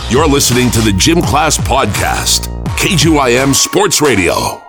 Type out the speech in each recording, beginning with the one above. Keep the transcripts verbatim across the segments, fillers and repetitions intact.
You're listening to the Gym Class Podcast, K G Y M Sports Radio.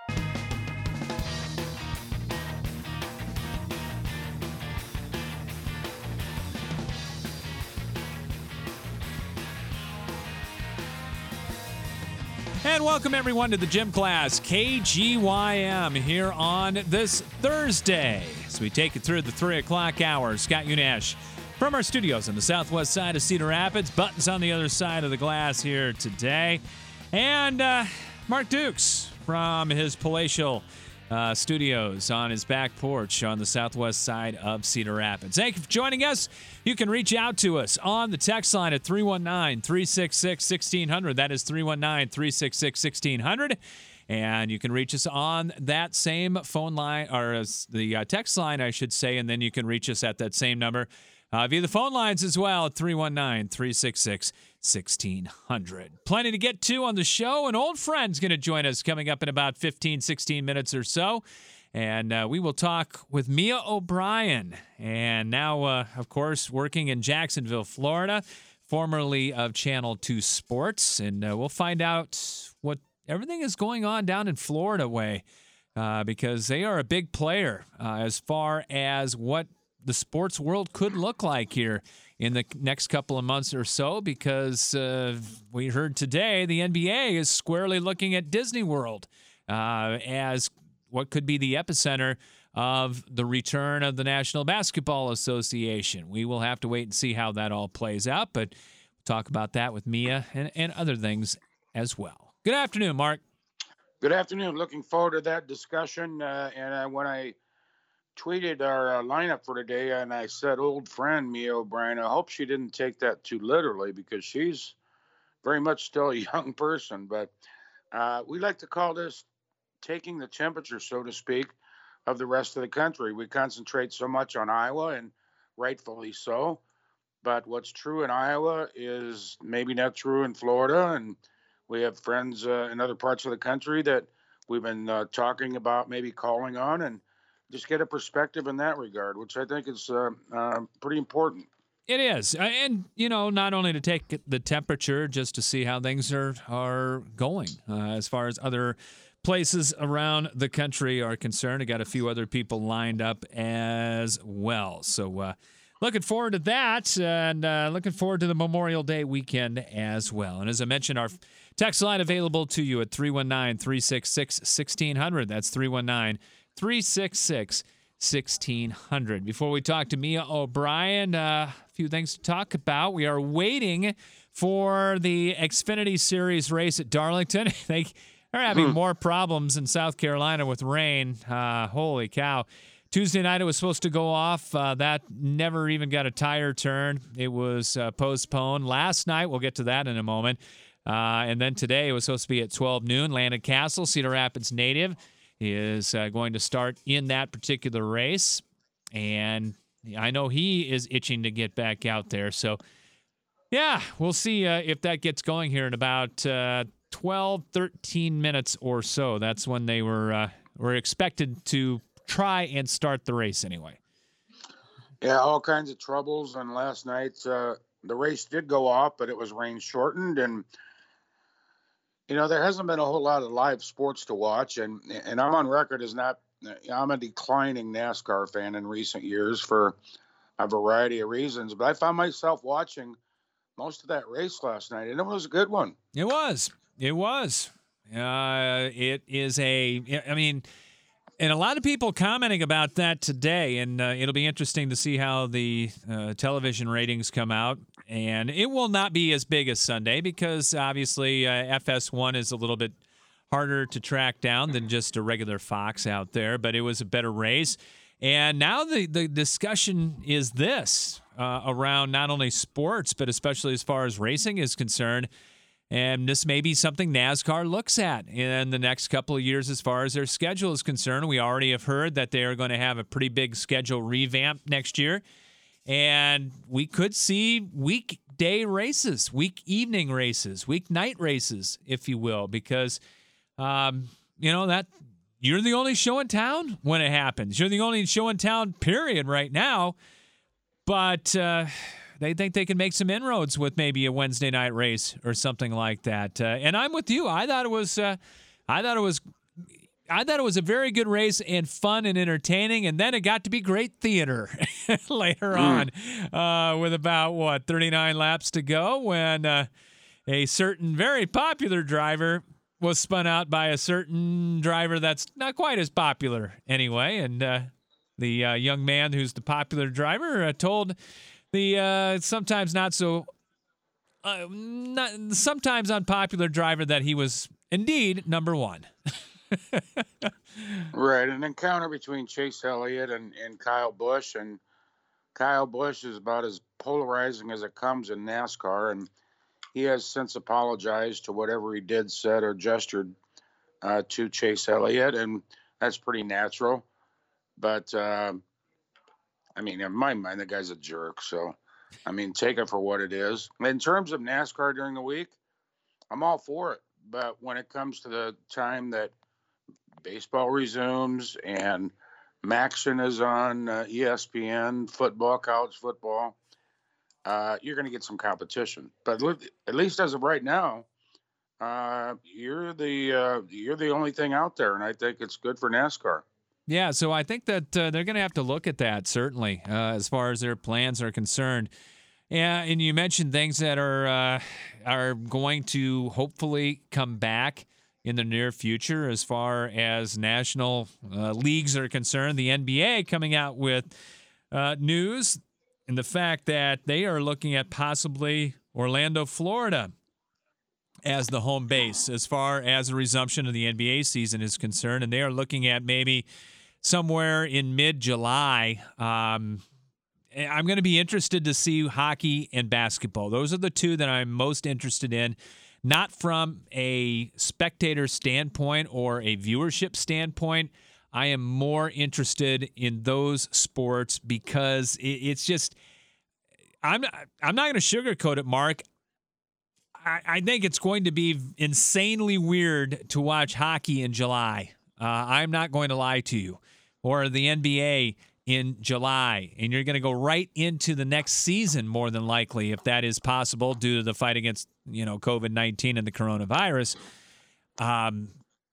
And welcome everyone to the Gym Class, K G Y M, here on this Thursday. As we take it through the three o'clock hour, Scott Unash from our studios on the southwest side of Cedar Rapids. Buttons on the other side of the glass here today. And uh, Mark Dukes from his palatial uh, studios on his back porch on the southwest side of Cedar Rapids. Thank you for joining us. You can reach out to us on the text line at three one nine, three six six, one six zero zero. That is three one nine, three six six, one six zero zero. And you can reach us on that same phone line, or uh, the uh, text line, I should say, and then you can reach us at that same number uh, via the phone lines as well at three one nine, three six six, one six zero zero. Plenty to get to on the show. An old friend's going to join us coming up in about fifteen, sixteen minutes or so. And uh, we will talk with Mia O'Brien. And now, uh, of course, working in Jacksonville, Florida, formerly of Channel two Sports. And uh, we'll find out what everything is going on down in Florida way, uh, because they are a big player uh, as far as what the sports world could look like here in the next couple of months or so, because uh, we heard today the N B A is squarely looking at Disney World uh, as what could be the epicenter of the return of the National Basketball Association. We will have to wait and see how that all plays out, but we'll talk about that with Mia and, and other things as well. Good afternoon, Mark. Good afternoon. Looking forward to that discussion. Uh, and uh, when I tweeted our uh, lineup for today, and I said, old friend Mia O'Brien, I hope she didn't take that too literally, because she's very much still a young person. But uh, we like to call this taking the temperature, so to speak, of the rest of the country. We concentrate so much on Iowa, and rightfully so. But what's true in Iowa is maybe not true in Florida. And we have friends uh, in other parts of the country that we've been uh, talking about maybe calling on, and just get a perspective in that regard, which I think is uh, uh, pretty important. It is. And, you know, not only to take the temperature, just to see how things are, are going uh, as far as other places around the country are concerned. I got a few other people lined up as well. So uh, looking forward to that, and uh, looking forward to the Memorial Day weekend as well. And as I mentioned, our text line available to you at three one nine, three six six, one six zero zero. That's three one nine, three six six, one six zero zero. Before we talk to Mia O'Brien, uh, a few things to talk about. We are waiting for the Xfinity Series race at Darlington. They are having more problems in South Carolina with rain. Uh, holy cow. Tuesday night it was supposed to go off. Uh, that never even got a tire turn. It was uh, postponed. Last night, we'll get to that in a moment. Uh, and then today it was supposed to be at twelve noon. Landon Castle, Cedar Rapids native, is uh, going to start in that particular race. And I know he is itching to get back out there. So, yeah, we'll see uh, if that gets going here in about uh, twelve, thirteen minutes or so. That's when they were uh, were expected to try and start the race anyway. Yeah, all kinds of troubles. And last night, uh, the race did go off, but it was rain shortened. And, you know, there hasn't been a whole lot of live sports to watch. And, and I'm on record as not, I'm a declining NASCAR fan in recent years for a variety of reasons. But I found myself watching most of that race last night, and it was a good one. It was. It was. Uh, it is a, I mean, and a lot of people commenting about that today, and uh, it'll be interesting to see how the uh, television ratings come out. And it will not be as big as Sunday because, obviously, uh, F S one is a little bit harder to track down than just a regular Fox out there, but it was a better race. And now the, the discussion is this uh, around not only sports, but especially as far as racing is concerned. And this may be something NASCAR looks at in the next couple of years as far as their schedule is concerned. We already have heard that they are going to have a pretty big schedule revamp next year. And we could see weekday races, week evening races, weeknight races, if you will, because, um, you know, that you're the only show in town when it happens. You're the only show in town, period, right now. But, uh, they think they can make some inroads with maybe a Wednesday night race or something like that. Uh, and I'm with you. I thought it was, uh, I thought it was, I thought it was a very good race and fun and entertaining. And then it got to be great theater later mm. on, uh, with about what thirty-nine laps to go when uh, a certain very popular driver was spun out by a certain driver that's not quite as popular anyway, and. Uh, The uh, young man who's the popular driver uh, told the uh, sometimes not so, uh, not, sometimes unpopular driver that he was indeed number one. Right, an encounter between Chase Elliott and, and Kyle Busch, and Kyle Busch is about as polarizing as it comes in NASCAR, and he has since apologized to whatever he did, said, or gestured uh, to Chase Elliott, and that's pretty natural. But, uh, I mean, in my mind, the guy's a jerk. So, I mean, take it for what it is. In terms of NASCAR during the week, I'm all for it. But when it comes to the time that baseball resumes and Maction is on uh, E S P N, football, college football, uh, you're going to get some competition. But at least as of right now, uh, you're the uh, you're the only thing out there, and I think it's good for NASCAR. Yeah, so I think that uh, they're going to have to look at that, certainly, uh, as far as their plans are concerned. Yeah, and you mentioned things that are uh, are going to hopefully come back in the near future as far as national uh, leagues are concerned. The N B A coming out with uh, news and the fact that they are looking at possibly Orlando, Florida, as the home base as far as the resumption of the N B A season is concerned. And they are looking at maybe somewhere in mid-July. Um, I'm going to be interested to see hockey and basketball. Those are the two that I'm most interested in, not from a spectator standpoint or a viewership standpoint. I am more interested in those sports because it's just I'm not, I'm not going to sugarcoat it, Mark. I, I think it's going to be insanely weird to watch hockey in July. Uh, I'm not going to lie to you. Or the N B A in July. And you're going to go right into the next season, more than likely, if that is possible, due to the fight against, you know, covid nineteen and the coronavirus. Um,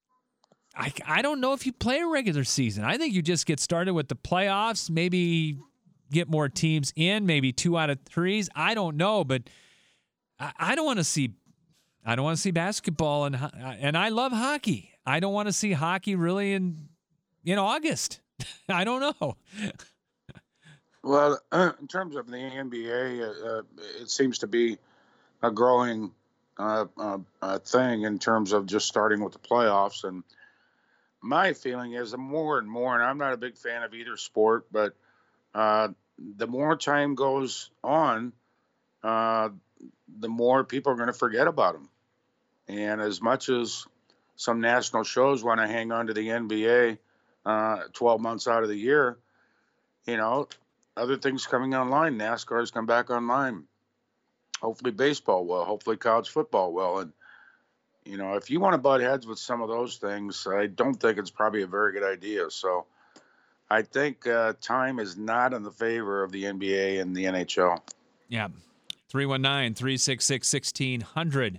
I, I don't know if you play a regular season. I think you just get started with the playoffs, maybe get more teams in, maybe two out of threes. I don't know, but I, I don't want to see I don't want to see basketball, and and I love hockey. I don't want to see hockey really in in August. I don't know. Well, uh, in terms of the N B A, uh, it seems to be a growing uh, uh, uh, thing in terms of just starting with the playoffs. And my feeling is the more and more, and I'm not a big fan of either sport, but uh, the more time goes on, uh, the more people are going to forget about them. And as much as some national shows want to hang on to the N B A uh, twelve months out of the year, you know, other things coming online. NASCAR's come back online. Hopefully baseball will. Hopefully college football will. And, you know, if you want to butt heads with some of those things, I don't think it's probably a very good idea. So I think uh, time is not in the favor of the N B A and the N H L. Yeah. three one nine, three six six, one six zero zero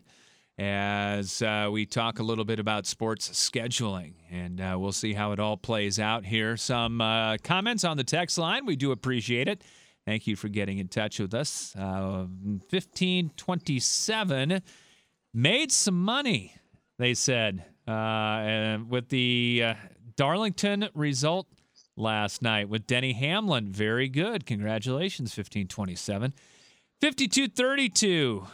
as uh, we talk a little bit about sports scheduling, and uh, we'll see how it all plays out here. Some uh, comments on the text line. We do appreciate it. Thank you for getting in touch with us. Uh, fifteen twenty-seven made some money, they said, uh, with the uh, Darlington result last night with Denny Hamlin. Very good. Congratulations, fifteen twenty-seven. fifty-two thirty-two.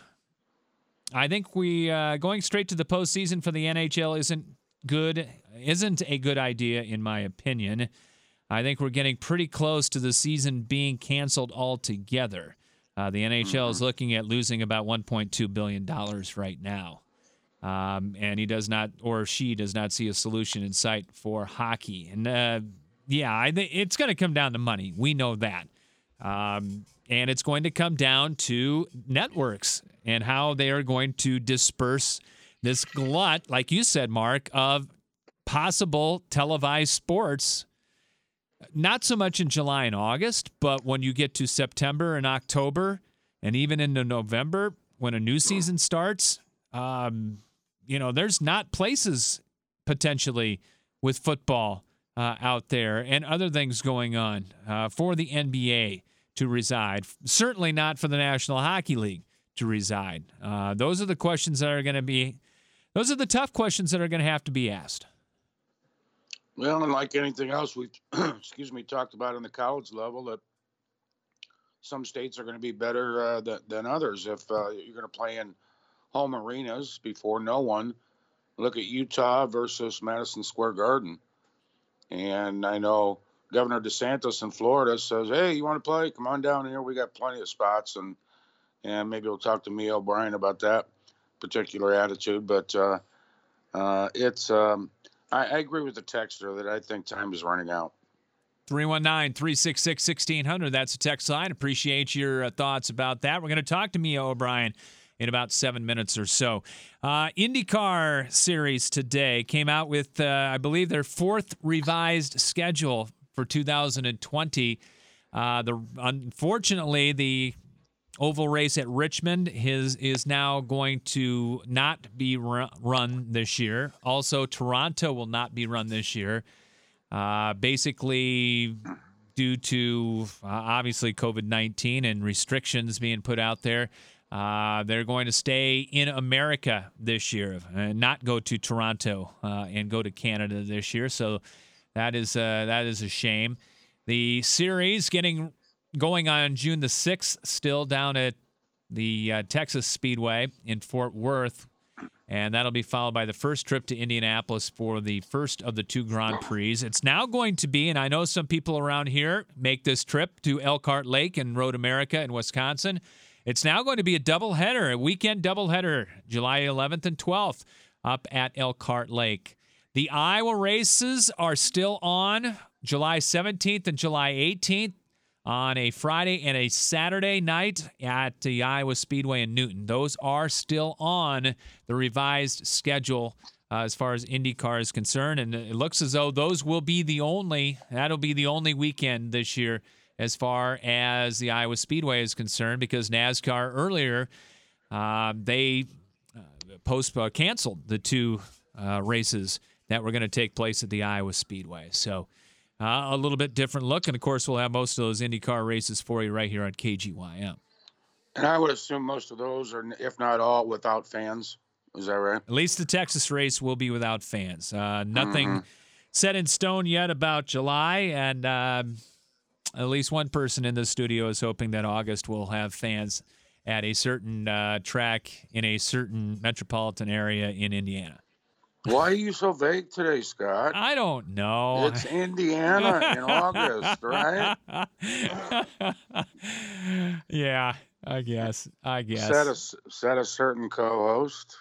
I think we uh, going straight to the postseason for the N H L isn't good, isn't a good idea in my opinion. I think we're getting pretty close to the season being canceled altogether. Uh, the N H L is looking at losing about one point two billion dollars right now. Um, and he does not, or she does not see a solution in sight for hockey. And uh, yeah, I think it's going to come down to money. We know that. Um, and it's going to come down to networks and how they are going to disperse this glut, like you said, Mark, of possible televised sports. Not so much in July and August, but when you get to September and October, And even into November, when a new season starts, um, you know, there's not places potentially with football uh, out there and other things going on uh, for the N B A to reside. Certainly not for the National Hockey League to reside. Uh, those are the questions that are going to be, those are the tough questions that are going to have to be asked. Well, and like anything else we've, excuse me, talked about in the college level, that some states are going to be better uh, th- than others. If uh, you're going to play in home arenas before no one, look at Utah versus Madison Square Garden. And I know Governor DeSantis in Florida says, hey, you want to play? Come on down here. We got plenty of spots. And, and maybe we'll talk to Mia O'Brien about that particular attitude. But uh, uh, it's, um, I, I agree with the texter that I think time is running out. three one nine, three six six, one six zero zero. That's a text line. Appreciate your uh, thoughts about that. We're going to talk to Mia O'Brien in about seven minutes or so. Uh, IndyCar Series today came out with, uh, I believe, their fourth revised schedule for two thousand twenty. Uh, the unfortunately, the oval race at Richmond is, is now going to not be ru- run this year. Also, Toronto will not be run this year. Uh, basically, due to uh, obviously COVID nineteen and restrictions being put out there, uh, they're going to stay in America this year and not go to Toronto uh, and go to Canada this year. So that is uh, that is a shame. The series getting going on June the sixth, still down at the uh, Texas Speedway in Fort Worth. And that'll be followed by the first trip to Indianapolis for the first of the two Grand Prix. It's now going to be, and I know some people around here make this trip to Elkhart Lake in Road America in Wisconsin. It's now going to be a doubleheader, a weekend doubleheader, July eleventh and twelfth up at Elkhart Lake. The Iowa races are still on July seventeenth and July eighteenth. On a Friday and a Saturday night at the Iowa Speedway in Newton. Those are still on the revised schedule uh, as far as IndyCar is concerned, and it looks as though those will be the only, that'll be the only weekend this year as far as the Iowa Speedway is concerned, because NASCAR earlier, uh, they uh, post uh, canceled the two uh, races that were going to take place at the Iowa Speedway. So, Uh, a little bit different look, and of course we'll have most of those IndyCar races for you right here on K G Y M. And I would assume most of those are, if not all, without fans. Is that right? At least the Texas race will be without fans. Uh, nothing mm-hmm. set in stone yet about July, and uh, at least one person in the studio is hoping that August will have fans at a certain uh, track in a certain metropolitan area in Indiana. Why are you so vague today, Scott? I don't know. It's Indiana in August, right? Yeah, I guess. I guess. Said a, said a certain co-host.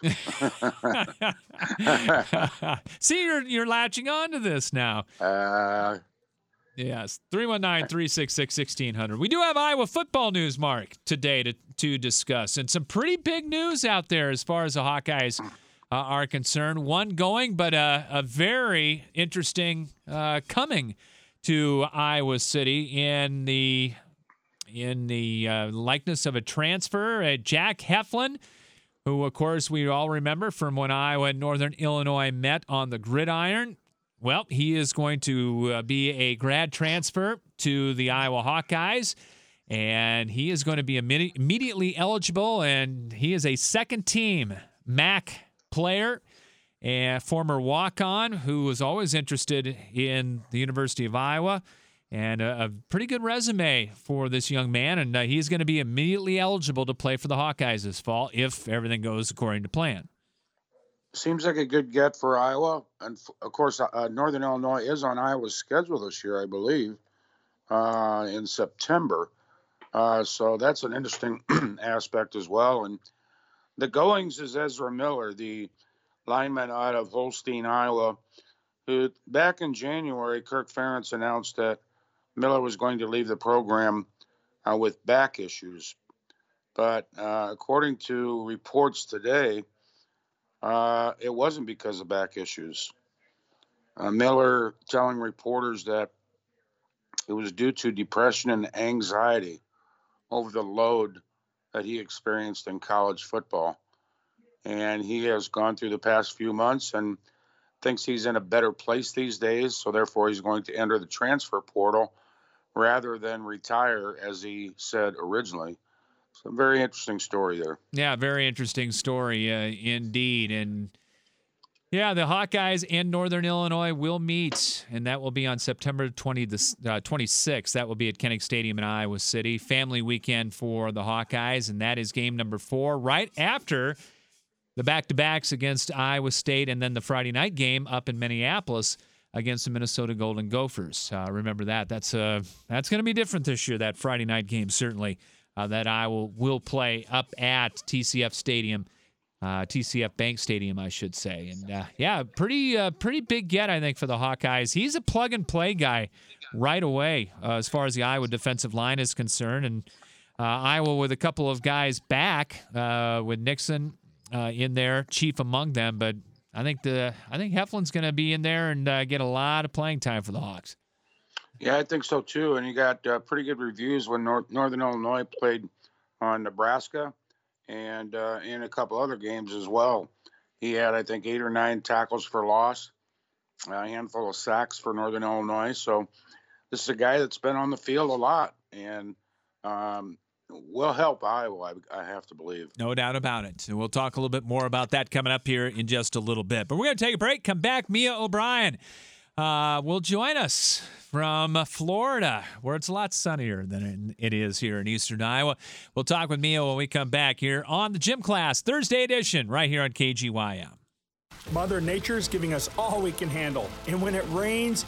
See, you're you're latching on to this now. Uh, yes. three one nine, three six six, one six zero zero. We do have Iowa football news, Mark, today to, to discuss. And some pretty big news out there as far as the Hawkeyes Uh, are concerned. One going, but uh, a very interesting uh, coming to Iowa City in the in the uh, likeness of a transfer. Uh, Jack Heflin, who, of course, we all remember from when Iowa and Northern Illinois met on the gridiron. Well, he is going to uh, be a grad transfer to the Iowa Hawkeyes, and he is going to be imme- immediately eligible, and he is a second-team M A C player, a former walk-on who was always interested in the University of Iowa, and a, a pretty good resume for this young man, and uh, he's going to be immediately eligible to play for the Hawkeyes this fall if everything goes according to plan. Seems like a good get for Iowa, and of course, uh, Northern Illinois is on Iowa's schedule this year, I believe, uh, in September. Uh, so that's an interesting aspect as well, and the goings is Ezra Miller, the lineman out of Holstein, Iowa, who back in January, Kirk Ferentz announced that Miller was going to leave the program uh, with back issues. But uh, according to reports today, uh, it wasn't because of back issues. Uh, Miller telling reporters that it was due to depression and anxiety over the load that he experienced in college football. And he has gone through the past few months and thinks he's in a better place these days. So therefore, he's going to enter the transfer portal rather than retire, as he said originally. So, a very interesting story there. Yeah, very interesting story uh, indeed. And yeah, the Hawkeyes and Northern Illinois will meet, and that will be on September twentieth, uh, twenty-sixth. That will be at Kinnick Stadium in Iowa City. Family weekend for the Hawkeyes, and that is game number four, right after the back-to-backs against Iowa State and then the Friday night game up in Minneapolis against the Minnesota Golden Gophers. Uh, remember that. That's uh, that's going to be different this year, that Friday night game, certainly, uh, that Iowa will play up at T C F Stadium. Uh, T C F Bank Stadium, I should say. And, uh, yeah, pretty uh, pretty big get, I think, for the Hawkeyes. He's a plug-and-play guy right away uh, as far as the Iowa defensive line is concerned. And uh, Iowa with a couple of guys back uh, with Nixon uh, in there, chief among them. But I think the I think Heflin's going to be in there and uh, get a lot of playing time for the Hawks. Yeah, I think so, too. And he got uh, pretty good reviews when North, Northern Illinois played on Nebraska. And uh, in a couple other games as well. He had, I think, eight or nine tackles for loss, a handful of sacks for Northern Illinois. So this is a guy that's been on the field a lot and um, will help Iowa, I, I have to believe. No doubt about it. And we'll talk a little bit more about that coming up here in just a little bit. But we're going to take a break, come back. Mia O'Brien uh, will join us from Florida, where it's a lot sunnier than it is here in eastern Iowa. We'll talk with Mia when we come back here on the Gym Class Thursday edition right here on K G Y M. Mother Nature's giving us all we can handle. And when it rains,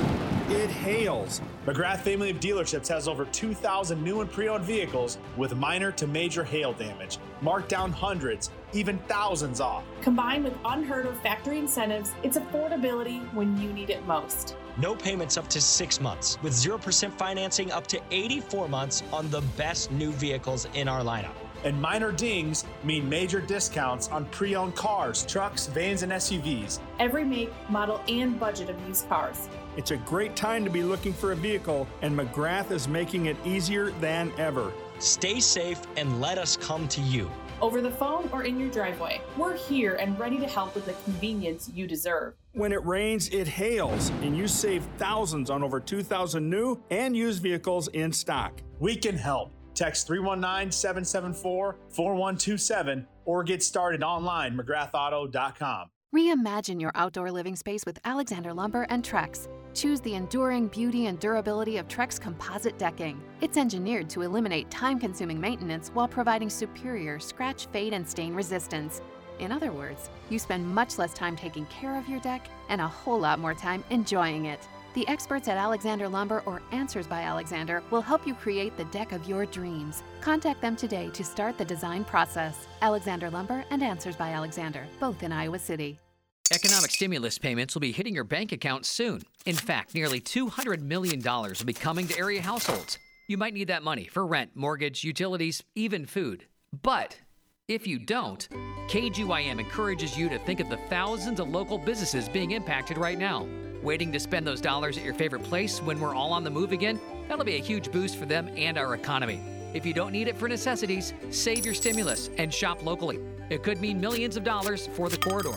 it hails. McGrath Family of Dealerships has over two thousand new and pre-owned vehicles with minor to major hail damage. Marked down hundreds, even thousands off. Combined with unheard of factory incentives, it's affordability when you need it most. No payments up to six months with zero percent financing up to eighty-four months on the best new vehicles in our lineup. And minor dings mean major discounts on pre-owned cars, trucks, vans, and S U Vs. Every make, model, and budget of used cars. It's a great time to be looking for a vehicle, and McGrath is making it easier than ever. Stay safe and let us come to you. Over the phone or in your driveway, we're here and ready to help with the convenience you deserve. When it rains, it hails, and you save thousands on over two thousand new and used vehicles in stock. We can help. Text three one nine, seven seven four, four one two seven or get started online, McGrath Auto dot com. Reimagine your outdoor living space with Alexander Lumber and Trex. Choose the enduring beauty and durability of Trex composite decking. It's engineered to eliminate time-consuming maintenance while providing superior scratch, fade, and stain resistance. In other words, you spend much less time taking care of your deck and a whole lot more time enjoying it. The experts at Alexander Lumber or Answers by Alexander will help you create the deck of your dreams. Contact them today to start the design process. Alexander Lumber and Answers by Alexander, both in Iowa City. Economic stimulus payments will be hitting your bank account soon. In fact, nearly two hundred million dollars will be coming to area households. You might need that money for rent, mortgage, utilities, even food. But if you don't, K G Y M encourages you to think of the thousands of local businesses being impacted right now. Waiting to spend those dollars at your favorite place when we're all on the move again? That'll be a huge boost for them and our economy. If you don't need it for necessities, save your stimulus and shop locally. It could mean millions of dollars for the corridor.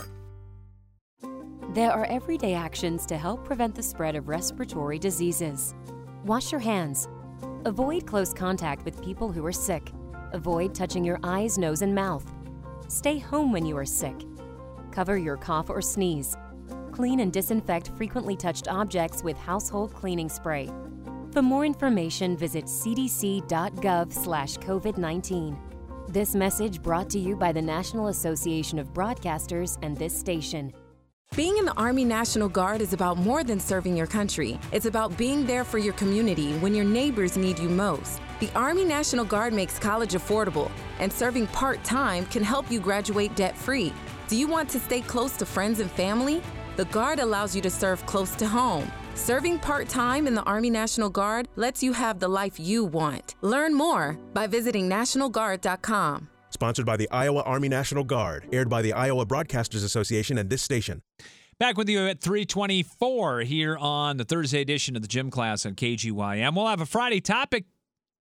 There are everyday actions to help prevent the spread of respiratory diseases. Wash your hands. Avoid close contact with people who are sick. Avoid touching your eyes, nose, and mouth. Stay home when you are sick. Cover your cough or sneeze. Clean and disinfect frequently touched objects with household cleaning spray. For more information, visit c d c dot gov slash covid nineteen. This message brought to you by the National Association of Broadcasters and this station. Being in the Army National Guard is about more than serving your country. It's about being there for your community when your neighbors need you most. The Army National Guard makes college affordable, and serving part-time can help you graduate debt-free. Do you want to stay close to friends and family? The Guard allows you to serve close to home. Serving part-time in the Army National Guard lets you have the life you want. Learn more by visiting national guard dot com. Sponsored by the Iowa Army National Guard. Aired by the Iowa Broadcasters Association and this station. Back with you at three twenty-four here on the Thursday edition of the Gym Class on K G Y M. We'll have a Friday topic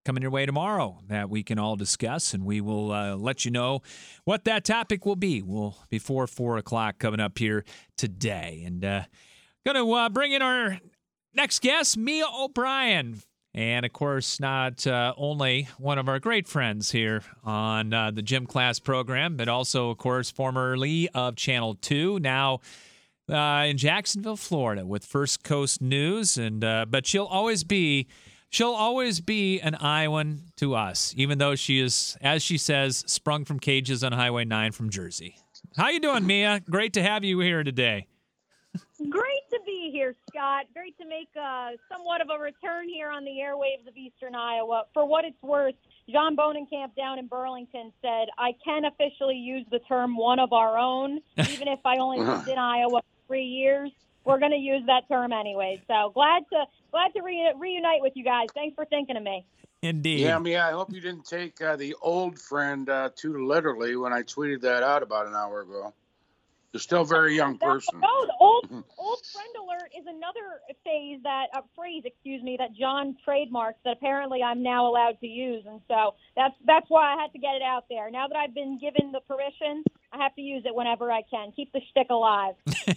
coming your way tomorrow that we can all discuss, and we will uh, let you know what that topic will be. We'll before four o'clock coming up here today. And uh, going to uh, bring in our next guest, Mia O'Brien. And, of course, not uh, only one of our great friends here on uh, the Gym Class program, but also, of course, formerly of Channel two, now uh, in Jacksonville, Florida, with First Coast News. And uh, but she'll always be, she'll always be an Iowan to us, even though she is, as she says, sprung from cages on Highway nine from Jersey. How you doing, Mia? Great to have you here today. Great to be here, Scott. Great to make uh, somewhat of a return here on the airwaves of Eastern Iowa. For what it's worth, John Bonenkamp down in Burlington said, I can officially use the term one of our own, even if I only lived in Iowa for three years. We're going to use that term anyway. So glad to glad to re- reunite with you guys. Thanks for thinking of me. Indeed. Yeah, Mia, I hope you didn't take uh, the old friend uh, too literally when I tweeted that out about an hour ago. You're still a very young person. No, the old old friend alert is another phase that uh, phrase, excuse me, that John trademarks that apparently I'm now allowed to use, and so that's that's why I had to get it out there. Now that I've been given the permission, I have to use it whenever I can. Keep the shtick alive.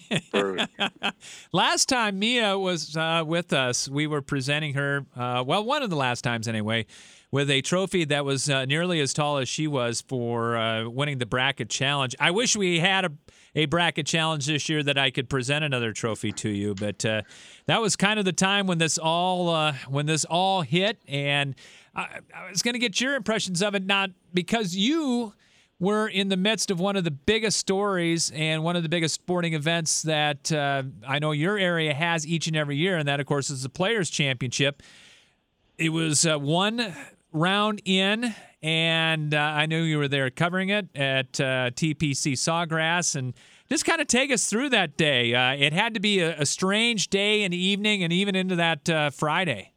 Last time Mia was uh, with us, we were presenting her, uh, well, one of the last times anyway, with a trophy that was uh, nearly as tall as she was for uh, winning the bracket challenge. I wish we had a a bracket challenge this year that I could present another trophy to you, but uh, that was kind of the time when this all uh, when this all hit, and I, I was going to get your impressions of it, not because you were in the midst of one of the biggest stories and one of the biggest sporting events that uh, I know your area has each and every year, and that, of course, is the Players' Championship. It was uh, one round in, and uh, I knew you were there covering it at uh, T P C Sawgrass, and just kind of take us through that day. Uh, it had to be a, a strange day and evening, and even into that uh, Friday.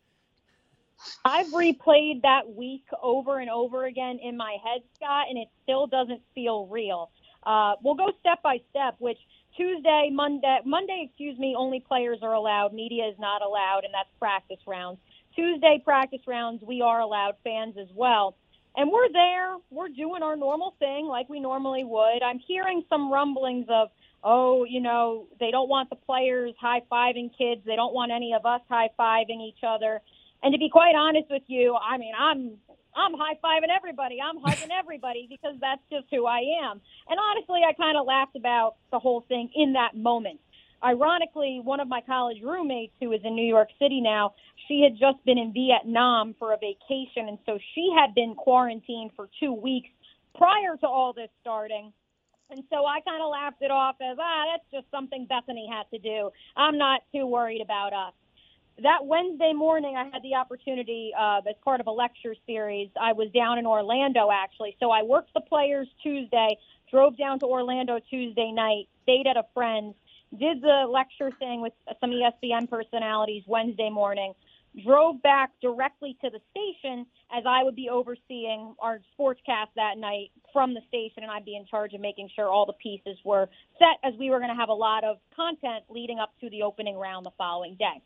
I've replayed that week over and over again in my head, Scott, and it still doesn't feel real. Uh, we'll go step by step, which Tuesday, Monday, Monday, excuse me, only players are allowed. Media is not allowed, and that's practice rounds. Tuesday practice rounds, we are allowed, fans as well. And we're there. We're doing our normal thing like we normally would. I'm hearing some rumblings of, oh, you know, they don't want the players high-fiving kids. They don't want any of us high-fiving each other. And to be quite honest with you, I mean, I'm I'm high-fiving everybody. I'm hugging everybody because that's just who I am. And honestly, I kind of laughed about the whole thing in that moment. Ironically, one of my college roommates who is in New York City now, she had just been in Vietnam for a vacation, and so she had been quarantined for two weeks prior to all this starting. And so I kind of laughed it off as, ah, that's just something Bethany had to do. I'm not too worried about us. That Wednesday morning, I had the opportunity, uh, as part of a lecture series, I was down in Orlando, actually. So I worked the players Tuesday, drove down to Orlando Tuesday night, stayed at a friend's, did the lecture thing with some E S P N personalities Wednesday morning, drove back directly to the station as I would be overseeing our sportscast that night from the station, and I'd be in charge of making sure all the pieces were set as we were going to have a lot of content leading up to the opening round the following day.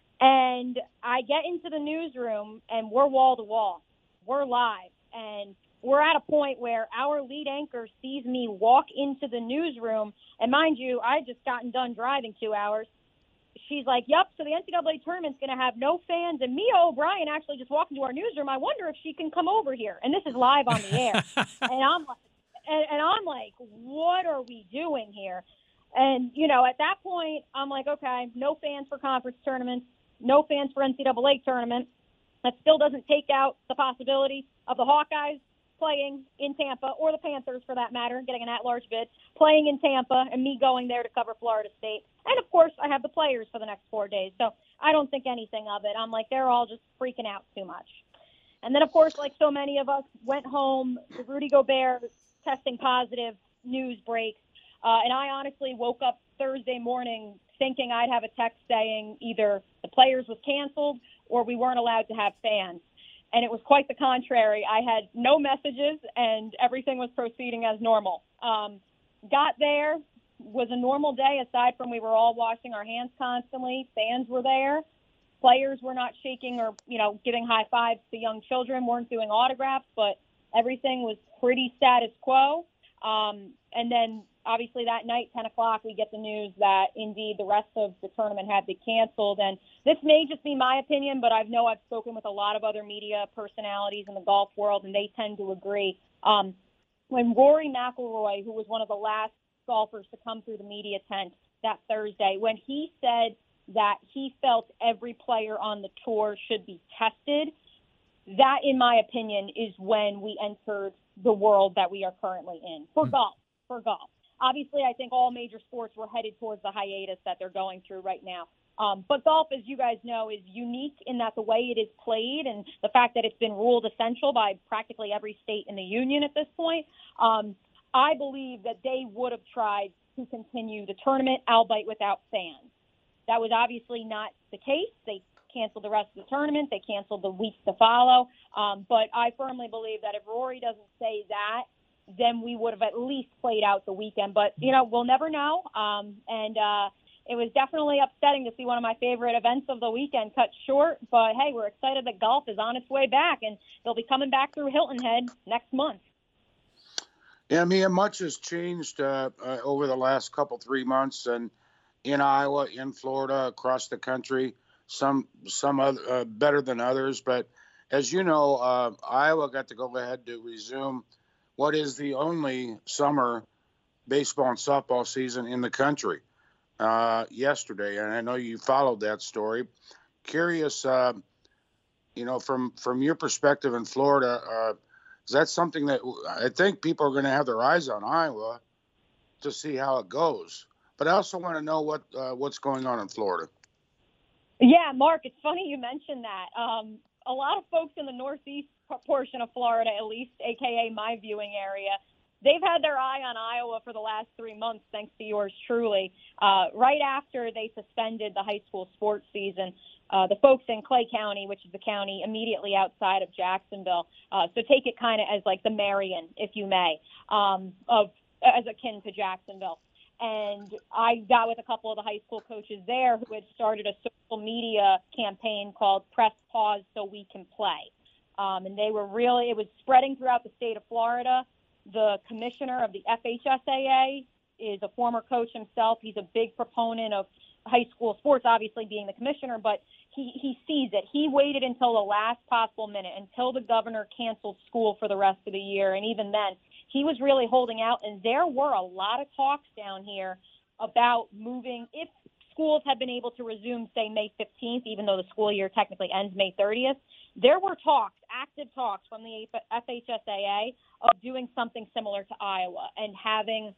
And I get into the newsroom, and we're wall-to-wall. We're live, and we're at a point where our lead anchor sees me walk into the newsroom, and mind you, I just gotten done driving two hours. She's like, yep, so the N C double A tournament's going to have no fans, and Mia O'Brien actually just walked into our newsroom. I wonder if she can come over here. And this is live on the air. and I'm and, and I'm like, what are we doing here? And, you know, at that point, I'm like, okay, no fans for conference tournaments, no fans for N C double A tournament. That still doesn't take out the possibility of the Hawkeyes playing in Tampa, or the Panthers for that matter, getting an at-large bid, playing in Tampa, and me going there to cover Florida State. And, of course, I have the players for the next four days, so I don't think anything of it. I'm like, they're all just freaking out too much. And then, of course, like so many of us, went home, Rudy Gobert testing positive, news breaks, uh, and I honestly woke up Thursday morning thinking I'd have a text saying either the players was canceled or we weren't allowed to have fans. And it was quite the contrary. I had no messages, and everything was proceeding as normal. Um, got there, was a normal day, aside from we were all washing our hands constantly. Fans were there. Players were not shaking or, you know, giving high fives to young children, weren't doing autographs, but everything was pretty status quo. Um, and then obviously that night, ten o'clock, we get the news that indeed the rest of the tournament had been canceled. And this may just be my opinion, but I know I've spoken with a lot of other media personalities in the golf world, and they tend to agree. Um, when Rory McIlroy, who was one of the last golfers to come through the media tent that Thursday, when he said that he felt every player on the tour should be tested, that, in my opinion, is when we entered the world that we are currently in for golf, for golf. Obviously, I think all major sports were headed towards the hiatus that they're going through right now. Um, but golf, as you guys know, is unique in that the way it is played and the fact that it's been ruled essential by practically every state in the union at this point. Um, I believe that they would have tried to continue the tournament, albeit without fans. That was obviously not the case. They canceled the rest of the tournament. They canceled the weeks to follow. Um, but I firmly believe that if Rory doesn't say that, then we would have at least played out the weekend. But, you know, we'll never know. Um, and uh, it was definitely upsetting to see one of my favorite events of the weekend cut short. But, hey, we're excited that golf is on its way back, and they'll be coming back through Hilton Head next month. Yeah, Mia, much has changed uh, uh, over the last couple, three months, and in Iowa, in Florida, across the country, some some other, uh, better than others. But as you know, uh, Iowa got to go ahead to resume what is the only summer baseball and softball season in the country uh, yesterday. And I know you followed that story. Curious, uh, you know, from, from your perspective in Florida, uh, is that something that I think people are going to have their eyes on Iowa to see how it goes? But I also want to know what uh, what's going on in Florida. Yeah, Mark, it's funny you mentioned that. Um, a lot of folks in the northeast portion of Florida, at least, a k a my viewing area, they've had their eye on Iowa for the last three months, thanks to yours truly. Uh, right after they suspended the high school sports season, uh, the folks in Clay County, which is the county immediately outside of Jacksonville, uh, so take it kind of as like the Marion, if you may, um, of as akin to Jacksonville. And I got with a couple of the high school coaches there who had started a social media campaign called Press Pause So We Can Play. Um, and they were really, it was spreading throughout the state of Florida. The commissioner of the F H S A A is a former coach himself. He's a big proponent of high school sports, obviously being the commissioner, but he, he sees it. He waited until the last possible minute, until the governor canceled school for the rest of the year. And even then, he was really holding out. And there were a lot of talks down here about moving, if schools had been able to resume, say, May fifteenth, even though the school year technically ends May thirtieth, there were talks, active talks from the F H S A A of doing something similar to Iowa and having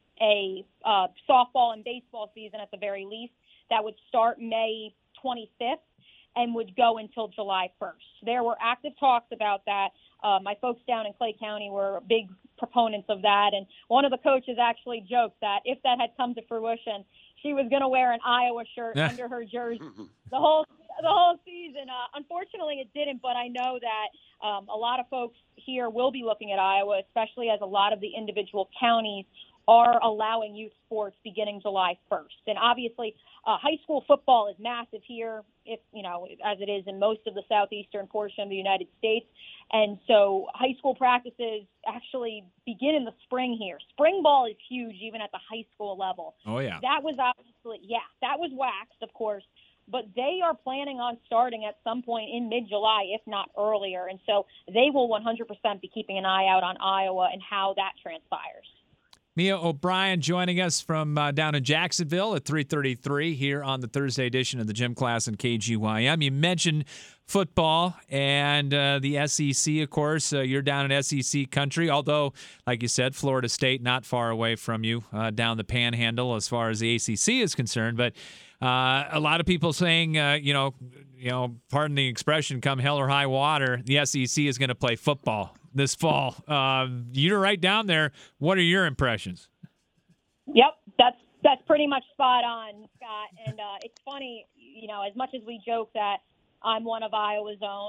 a uh, softball and baseball season at the very least that would start May twenty-fifth and would go until July first. There were active talks about that. Uh, my folks down in Clay County were big proponents of that, and one of the coaches actually joked that if that had come to fruition, she was going to wear an Iowa shirt under her jersey the whole the whole season. Uh, unfortunately, it didn't, but I know that um, a lot of folks here will be looking at Iowa, especially as a lot of the individual counties are allowing youth sports beginning July first. And obviously, uh, high school football is massive here, if you know, as it is in most of the southeastern portion of the United States. And so high school practices actually begin in the spring here. Spring ball is huge, even at the high school level. Oh, yeah. That was obviously, yeah, that was waxed, of course. But they are planning on starting at some point in mid-July, if not earlier. And so they will one hundred percent be keeping an eye out on Iowa and how that transpires. Mia O'Brien joining us from uh, down in Jacksonville at three thirty-three here on the Thursday edition of the Gym Class and K G Y M. You mentioned football and uh, the S E C, of course. Uh, you're down in S E C country, although, like you said, Florida State not far away from you uh, down the panhandle as far as the A C C is concerned. But uh, a lot of people saying, uh, you know, you know, pardon the expression, come hell or high water, the S E C is going to play football this fall. Um, you're right down there. What are your impressions? Yep, that's that's pretty much spot on, Scott. And uh, it's funny, you know, as much as we joke that I'm one of Iowa's own, and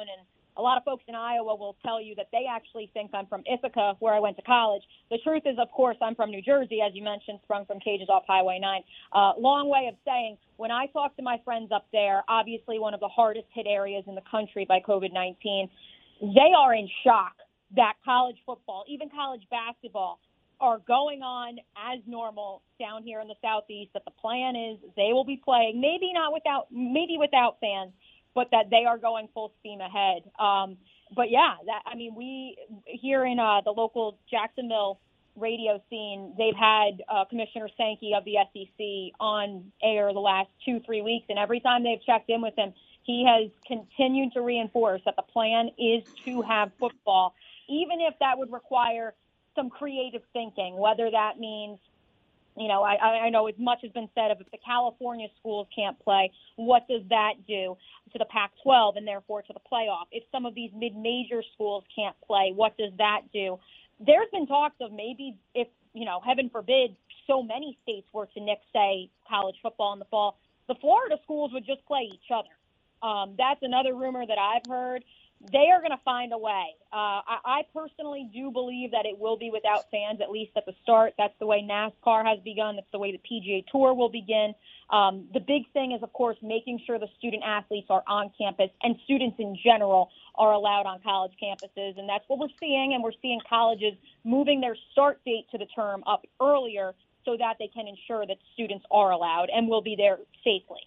A lot of folks in Iowa will tell you that they actually think I'm from Ithaca, where I went to college. The truth is, of course, I'm from New Jersey, as you mentioned, sprung from Cages off Highway nine. Uh, long way of saying, when I talk to my friends up there, obviously one of the hardest hit areas in the country by COVID nineteen, they are in shock that college football, even college basketball, are going on as normal down here in the Southeast, that the plan is they will be playing, maybe not without, maybe without fans, but that they are going full steam ahead. Um, but yeah, that, I mean, we here in uh, the local Jacksonville radio scene, they've had uh, Commissioner Sankey of the S E C on air the last two, three weeks. And every time they've checked in with him, he has continued to reinforce that the plan is to have football, even if that would require some creative thinking, whether that means, you know, I, I know as much has been said of if the California schools can't play, what does that do to the Pac twelve and therefore to the playoff? If some of these mid-major schools can't play, what does that do? There's been talks of maybe if, you know, heaven forbid, so many states were to nix, say, college football in the fall, the Florida schools would just play each other. Um, that's another rumor that I've heard. They are going to find a way. Uh, I, I personally do believe that it will be without fans, at least at the start. That's the way NASCAR has begun. That's the way the P G A Tour will begin. Um, the big thing is, of course, making sure the student athletes are on campus and students in general are allowed on college campuses. And that's what we're seeing. And we're seeing colleges moving their start date to the term up earlier so that they can ensure that students are allowed and will be there safely.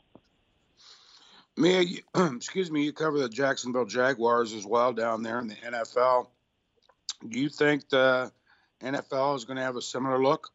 Mia, you, excuse me, you cover the Jacksonville Jaguars as well down there in the N F L. Do you think the N F L is going to have a similar look?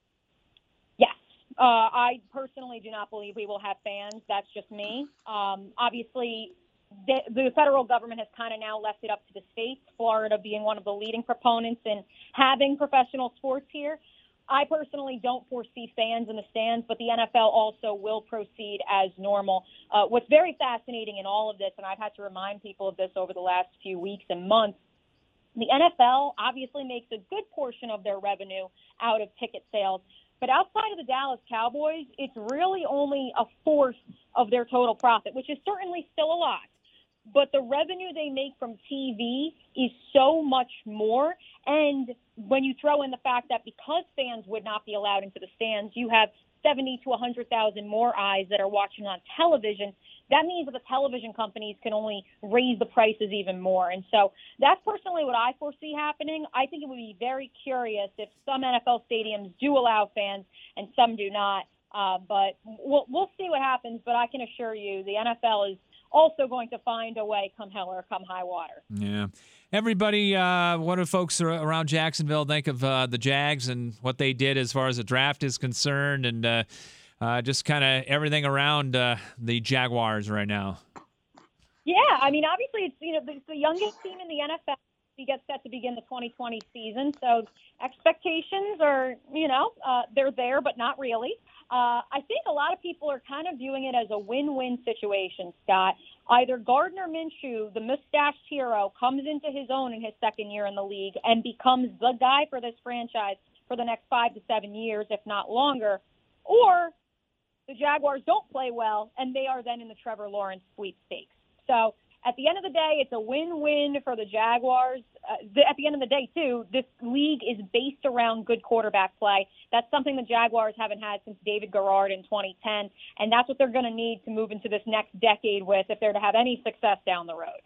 Yes. Uh, I personally do not believe we will have fans. That's just me. Um, obviously, the, the federal government has kind of now left it up to the states, Florida being one of the leading proponents in having professional sports here. I personally don't foresee fans in the stands, but the N F L also will proceed as normal. Uh, what's very fascinating in all of this, and I've had to remind people of this over the last few weeks and months, the N F L obviously makes a good portion of their revenue out of ticket sales. But outside of the Dallas Cowboys, it's really only a fourth of their total profit, which is certainly still a lot. But the revenue they make from T V is so much more. And when you throw in the fact that because fans would not be allowed into the stands, you have seventy to one hundred thousand more eyes that are watching on television, that means that the television companies can only raise the prices even more. And so that's personally what I foresee happening. I think it would be very curious if some N F L stadiums do allow fans and some do not. Uh, but we'll, we'll see what happens. But I can assure you the N F L is also going to find a way come hell or come high water. Yeah. Everybody, uh, what do folks around Jacksonville think of uh, the Jags and what they did as far as the draft is concerned and uh, uh, just kind of everything around uh, the Jaguars right now? Yeah, I mean, obviously it's, you know, it's the youngest team in the N F L. We get set to begin the twenty twenty season, so expectations are, you know, uh, they're there, but not really. Uh, I think a lot of people are kind of viewing it as a win-win situation, Scott. Either Gardner Minshew, the mustached hero, comes into his own in his second year in the league and becomes the guy for this franchise for the next five to seven years, if not longer, or the Jaguars don't play well and they are then in the Trevor Lawrence sweepstakes. So at the end of the day, it's a win-win for the Jaguars. Uh, th- at the end of the day, too, this league is based around good quarterback play. That's something the Jaguars haven't had since David Garrard in twenty ten, and that's what they're going to need to move into this next decade with if they're to have any success down the road.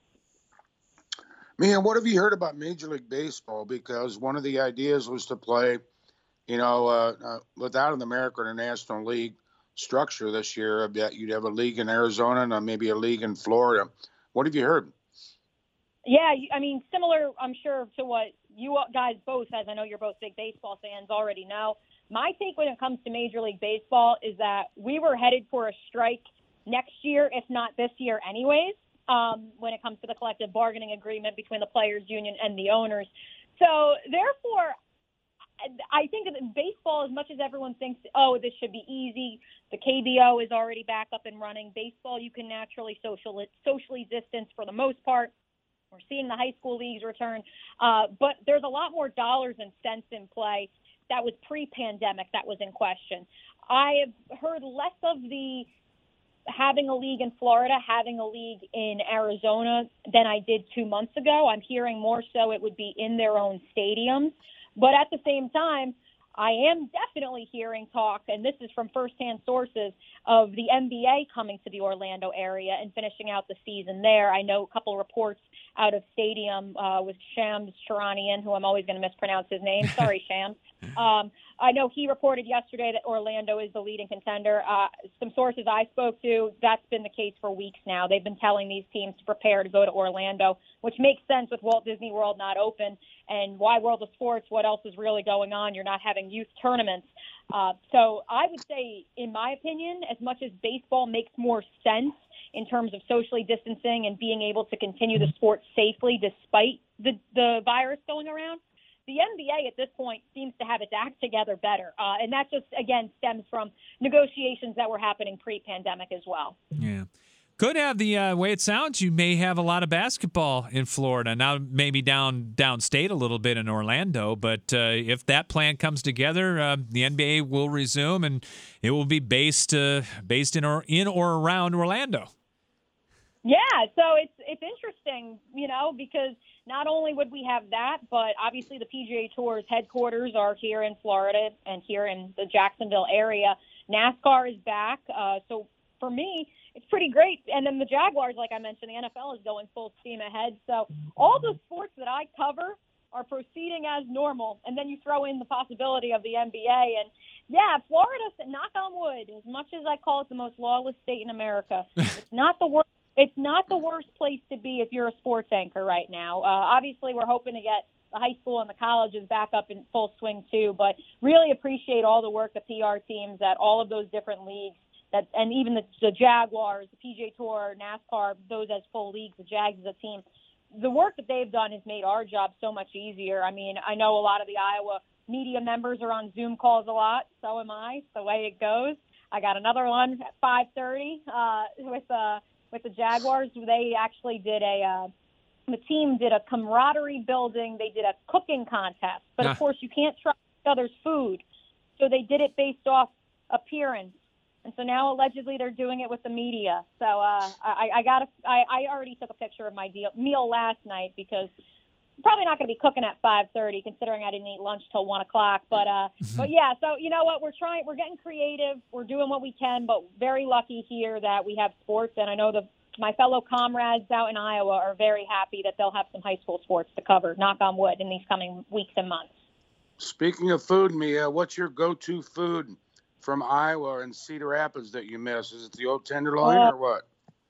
Man, what have you heard about Major League Baseball? Because one of the ideas was to play, you know, uh, uh, without an American or National League structure this year. You'd have a league in Arizona and maybe a league in Florida. What have you heard? Yeah, I mean, similar, I'm sure, to what you guys both, as I know you're both big baseball fans, already know. My take when it comes to Major League Baseball is that we were headed for a strike next year, if not this year anyways, um, when it comes to the collective bargaining agreement between the players' union and the owners. So, therefore, I think that baseball, as much as everyone thinks, oh, this should be easy, the K B O is already back up and running. Baseball, you can naturally social, socially distance for the most part. We're seeing the high school leagues return. Uh, but there's a lot more dollars and cents in play that was pre-pandemic that was in question. I have heard less of the having a league in Florida, having a league in Arizona than I did two months ago. I'm hearing more so it would be in their own stadiums. But at the same time, I am definitely hearing talk, and this is from firsthand sources, of the N B A coming to the Orlando area and finishing out the season there. I know a couple reports out of stadium uh, with Shams Charanian, who I'm always going to mispronounce his name. Sorry, Shams. Um, I know he reported yesterday that Orlando is the leading contender. Uh, some sources I spoke to, that's been the case for weeks now. They've been telling these teams to prepare to go to Orlando, which makes sense with Walt Disney World not open. And why World of Sports? What else is really going on? You're not having youth tournaments. Uh, so I would say, in my opinion, as much as baseball makes more sense in terms of socially distancing and being able to continue the sport safely despite the, the virus going around, the N B A at this point seems to have its act together better. Uh, and that just, again, stems from negotiations that were happening pre-pandemic as well. Yeah. Could have the uh, way it sounds, you may have a lot of basketball in Florida. Now maybe down downstate a little bit in Orlando, but uh, if that plan comes together, uh, the N B A will resume, and it will be based uh, based in or in or around Orlando. Yeah, so it's it's interesting, you know, because not only would we have that, but obviously the P G A Tour's headquarters are here in Florida and here in the Jacksonville area. NASCAR is back, uh, so for me, it's pretty great. And then the Jaguars, like I mentioned, the N F L is going full steam ahead. So all the sports that I cover are proceeding as normal. And then you throw in the possibility of the N B A. And, yeah, Florida, knock on wood, as much as I call it the most lawless state in America, it's not the worst. It's not the worst place to be if you're a sports anchor right now. Uh, obviously, we're hoping to get the high school and the colleges back up in full swing, too. But really appreciate all the work the P R teams at all of those different leagues. That, and even the, the Jaguars, the P G A Tour, NASCAR, those as full leagues, the Jags as a team, the work that they've done has made our job so much easier. I mean, I know a lot of the Iowa media members are on Zoom calls a lot. So am I. It's the way it goes. I got another one at five thirty uh, with uh, with the Jaguars. They actually did a uh, the team did a camaraderie building. They did a cooking contest. But, of course, you can't try each other's food. So they did it based off appearance. And so now allegedly they're doing it with the media. So uh, I, I got I, I already took a picture of my deal, meal last night because I'm probably not going to be cooking at five thirty, considering I didn't eat lunch till one o'clock. But uh, but yeah, so you know what? We're trying. We're getting creative. We're doing what we can. But very lucky here that we have sports, and I know the my fellow comrades out in Iowa are very happy that they'll have some high school sports to cover. Knock on wood in these coming weeks and months. Speaking of food, Mia, what's your go-to food from Iowa and Cedar Rapids that you miss? Is it the old tenderloin oh. or what?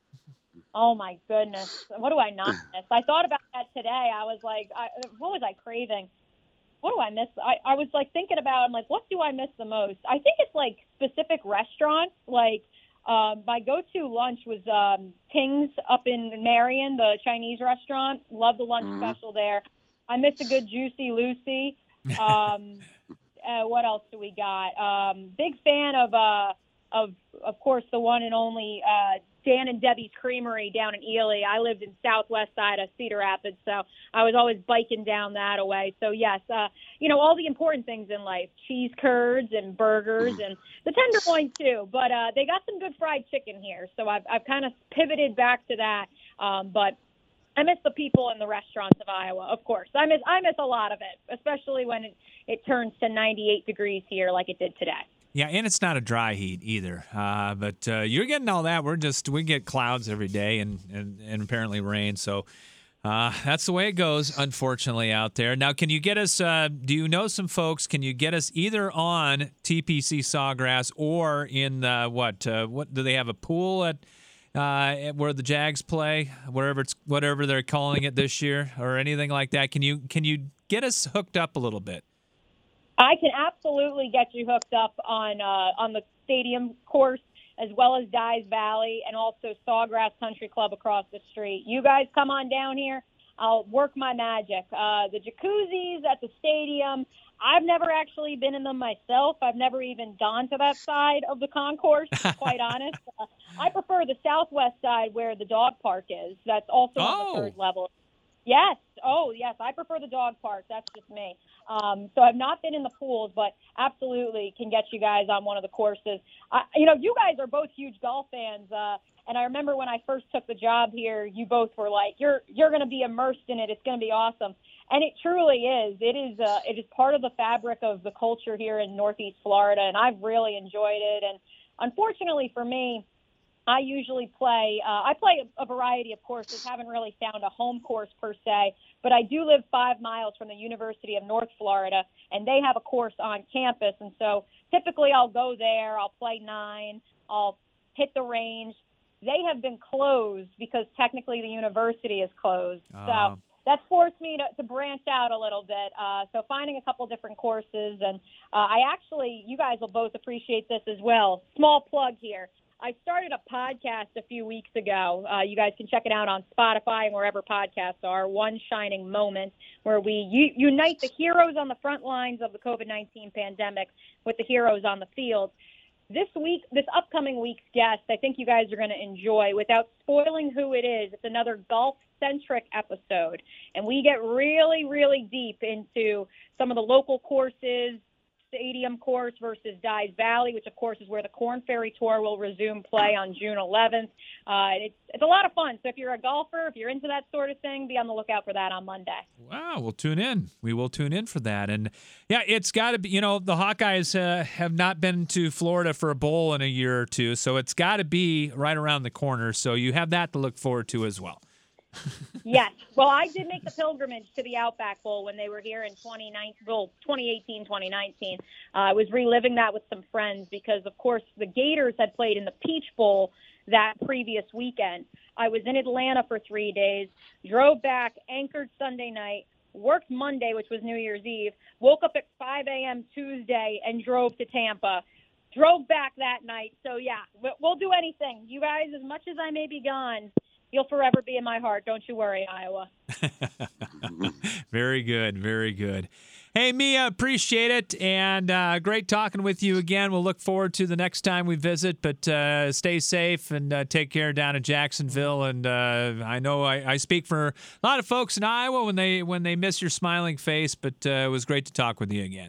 Oh my goodness. What do I not miss? I thought about that today. I was like, I, what was I craving? What do I miss? I, I was like thinking about, I'm like, what do I miss the most? I think it's like specific restaurants. Like um, my go-to lunch was um, Ting's up in Marion, the Chinese restaurant. Love the lunch mm-hmm. special there. I miss a good Juicy Lucy. Um, Uh, what else do we got? Um, big fan of, uh, of of course, the one and only uh, Dan and Debbie's Creamery down in Ely. I lived in southwest side of Cedar Rapids, so I was always biking down that away. So, yes, uh, you know, all the important things in life, cheese curds and burgers and the tenderloin, too. But uh, they got some good fried chicken here, so I've, I've kind of pivoted back to that. Um, but I miss the people in the restaurants of Iowa, of course. I miss I miss a lot of it, especially when it, it turns to ninety-eight degrees here like it did today. Yeah, and it's not a dry heat either. Uh, but uh, you're getting all that. We're just we get clouds every day and, and, and apparently rain. So uh, that's the way it goes, unfortunately, out there. Now, can you get us, uh, do you know some folks, can you get us either on T P C Sawgrass or in uh, what? Uh, what do they have a pool at? Uh, where the Jags play, wherever it's whatever they're calling it this year, or anything like that. Can you can you get us hooked up a little bit? I can absolutely get you hooked up on uh, on the stadium course, as well as Dyes Valley and also Sawgrass Country Club across the street. You guys come on down here. I'll work my magic. Uh, the jacuzzis at the stadium, I've never actually been in them myself. I've never even gone to that side of the concourse, to be quite honest. Uh, I prefer the southwest side where the dog park is. That's also oh. on the third level. Yes. Oh, yes. I prefer the dog park. That's just me. Um, so I've not been in the pools, but absolutely can get you guys on one of the courses. I, you know, you guys are both huge golf fans. Uh, and I remember when I first took the job here, you both were like, you're, you're going to be immersed in it. It's going to be awesome. And it truly is. It is, uh, it is part of the fabric of the culture here in Northeast Florida. And I've really enjoyed it. And unfortunately for me, I usually play, uh, I play a variety of courses, haven't really found a home course per se, but I do live five miles from the University of North Florida, and they have a course on campus. And so typically I'll go there, I'll play nine, I'll hit the range. They have been closed because technically the university is closed. Uh. So that's forced me to, to branch out a little bit. Uh, so finding a couple different courses, and uh, I actually, you guys will both appreciate this as well. Small plug here. I started a podcast a few weeks ago. Uh, you guys can check it out on Spotify and wherever podcasts are, One Shining Moment, where we u- unite the heroes on the front lines of the covid nineteen pandemic with the heroes on the field. This week, this upcoming week's guest, I think you guys are going to enjoy. Without spoiling who it is, it's another golf-centric episode. And we get really, really deep into some of the local courses, Stadium course versus Dyes Valley, which of course is where the Korn Ferry Tour will resume play on June eleventh. Uh, it's, it's a lot of fun. So if you're a golfer, if you're into that sort of thing, be on the lookout for that on Monday. Wow, we'll tune in. We will tune in for that. And yeah, it's got to be, you know, the Hawkeyes uh, have not been to Florida for a bowl in a year or two, so it's got to be right around the corner. So you have that to look forward to as well. Yes. Well, I did make the pilgrimage to the Outback Bowl when they were here in twenty nineteen, well, twenty eighteen, twenty nineteen. Uh, I was reliving that with some friends because, of course, the Gators had played in the Peach Bowl that previous weekend. I was in Atlanta for three days, drove back, anchored Sunday night, worked Monday, which was New Year's Eve, woke up at five a.m. Tuesday and drove to Tampa. Drove back that night. So, yeah, we'll do anything. You guys, as much as I may be gone, you'll forever be in my heart. Don't you worry, Iowa. Very good. Very good. Hey, Mia, appreciate it. And uh, great talking with you again. We'll look forward to the next time we visit. But uh, stay safe and uh, take care down in Jacksonville. And uh, I know I, I speak for a lot of folks in Iowa when they when they miss your smiling face. But uh, it was great to talk with you again.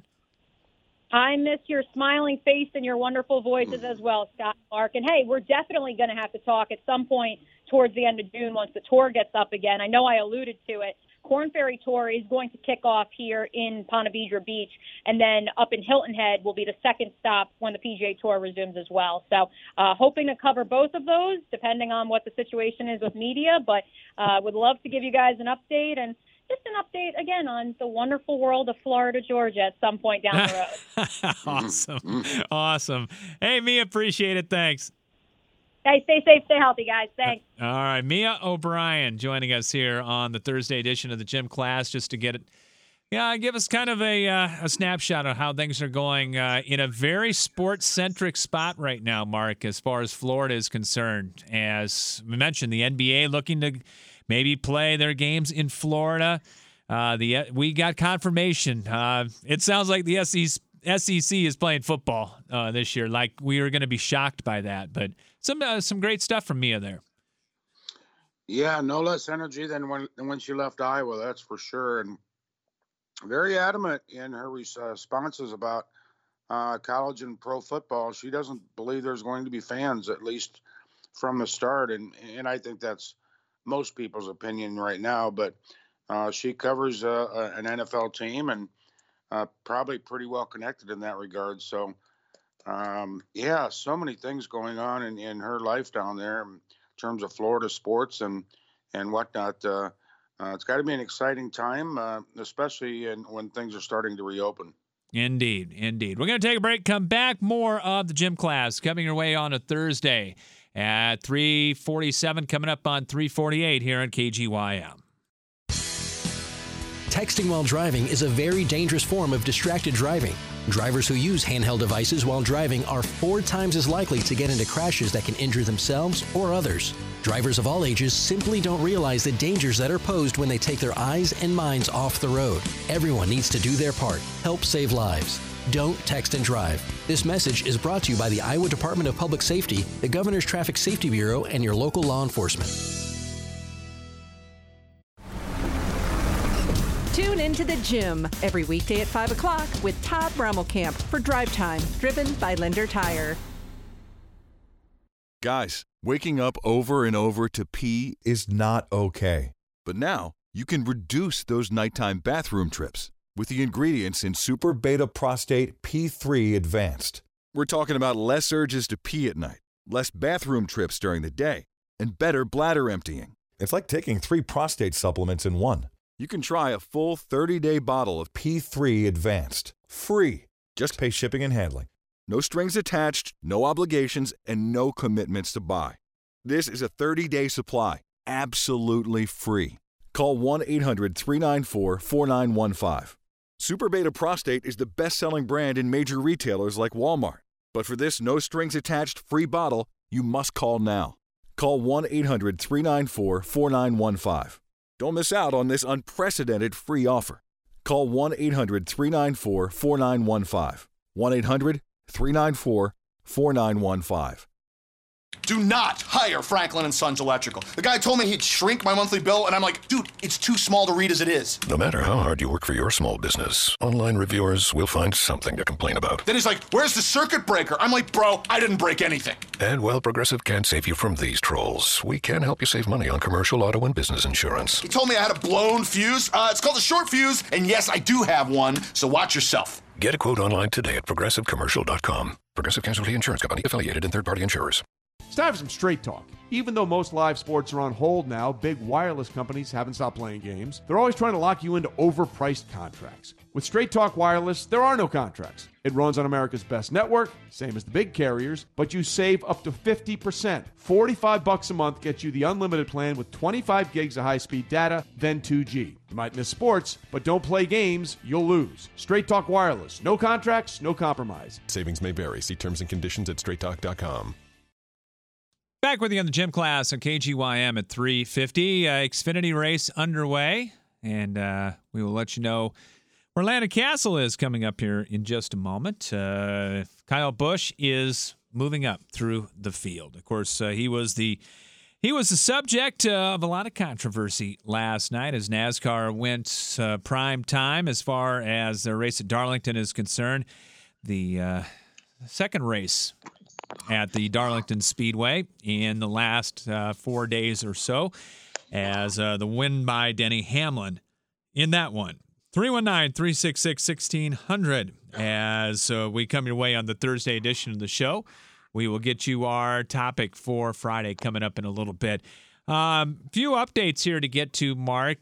I miss your smiling face and your wonderful voices as well, Scott and Mark. And, hey, we're definitely going to have to talk at some point towards the end of June once the tour gets up again. I know I alluded to it. Korn Ferry Tour is going to kick off here in Ponte Vedra Beach, and then up in Hilton Head will be the second stop when the P G A Tour resumes as well. So uh, hoping to cover both of those, depending on what the situation is with media, but uh, would love to give you guys an update and just an update, again, on the wonderful world of Florida, Georgia at some point down the road. Awesome. Awesome. Hey, Mia, appreciate it. Thanks. Hey, stay safe, stay healthy, guys. Thanks. All right. Mia O'Brien joining us here on the Thursday edition of the Gym Class just to get it, yeah, give us kind of a, uh, a snapshot of how things are going uh, in a very sports-centric spot right now, Mark, as far as Florida is concerned. As we mentioned, the N B A looking to maybe play their games in Florida. Uh, the we got confirmation. Uh, it sounds like the S E C is playing football uh, this year. Like we were going to be shocked by that, but some uh, some great stuff from Mia there. Yeah, no less energy than when than when she left Iowa. That's for sure, and very adamant in her responses about uh, college and pro football. She doesn't believe there's going to be fans, at least from the start, and and I think that's most people's opinion right now, but uh, she covers uh, an N F L team and uh, probably pretty well connected in that regard. So, um, yeah, so many things going on in, in her life down there in terms of Florida sports and, and whatnot. Uh, uh, it's got to be an exciting time, uh, especially in, when things are starting to reopen. Indeed, indeed. We're going to take a break, come back. More of the Gym Class coming your way on a Thursday at three forty-seven, coming up on three forty-eight here on K G Y M. Texting while driving is a very dangerous form of distracted driving. Drivers who use handheld devices while driving are four times as likely to get into crashes that can injure themselves or others. Drivers of all ages simply don't realize the dangers that are posed when they take their eyes and minds off the road. Everyone needs to do their part. Help save lives. Don't text and drive. This message is brought to you by the Iowa Department of Public Safety, the Governor's Traffic Safety Bureau, and your local law enforcement. into the gym every weekday at five o'clock with Todd Brommelkamp for Drive Time, driven by Lender Tire. Guys, waking up over and over to pee is not okay. But now, you can reduce those nighttime bathroom trips with the ingredients in Super Beta Prostate P three Advanced. We're talking about less urges to pee at night, less bathroom trips during the day, and better bladder emptying. It's like taking three prostate supplements in one. You can try a full thirty-day bottle of P three Advanced, free. Just pay shipping and handling. No strings attached, no obligations, and no commitments to buy. This is a thirty-day supply, absolutely free. Call one eight hundred three nine four four nine one five. Super Beta Prostate is the best-selling brand in major retailers like Walmart. But for this no-strings-attached free bottle, you must call now. Call one eight hundred three nine four four nine one five. Don't miss out on this unprecedented free offer. Call one eight hundred three nine four four nine one five. one eight hundred three nine four four nine one five. Do not hire Franklin and Sons Electrical. The guy told me he'd shrink my monthly bill, and I'm like, dude, it's too small to read as it is. No matter how hard you work for your small business, online reviewers will find something to complain about. Then he's like, where's the circuit breaker? I'm like, bro, I didn't break anything. And while Progressive can't save you from these trolls, we can help you save money on commercial auto and business insurance. He told me I had a blown fuse. Uh, it's called a short fuse, and yes, I do have one, so watch yourself. Get a quote online today at progressive commercial dot com. Progressive Casualty Insurance Company, affiliated and third-party insurers. It's time for some straight talk. Even though most live sports are on hold now, big wireless companies haven't stopped playing games. They're always trying to lock you into overpriced contracts. With Straight Talk Wireless, there are no contracts. It runs on America's best network, same as the big carriers, but you save up to fifty percent. forty-five bucks a month gets you the unlimited plan with twenty-five gigs of high-speed data, then two G. You might miss sports, but don't play games, you'll lose. Straight Talk Wireless. No contracts, no compromise. Savings may vary. See terms and conditions at straight talk dot com. Back with you on the gym class on K G Y M at three fifty. Uh, Xfinity race underway, and uh, we will let you know where Landon Castle is coming up here in just a moment. Uh, Kyle Busch is moving up through the field. Of course, uh, he was the he was the subject of a lot of controversy last night as NASCAR went uh, prime time as far as the race at Darlington is concerned. The uh, second race at the Darlington Speedway in the last uh, four days or so, as uh, the win by Denny Hamlin in that one. three one nine, three six six, one six zero zero as uh, we come your way on the Thursday edition of the show. We will get you our topic for Friday coming up in a little bit. Um, few updates here to get to, Mark.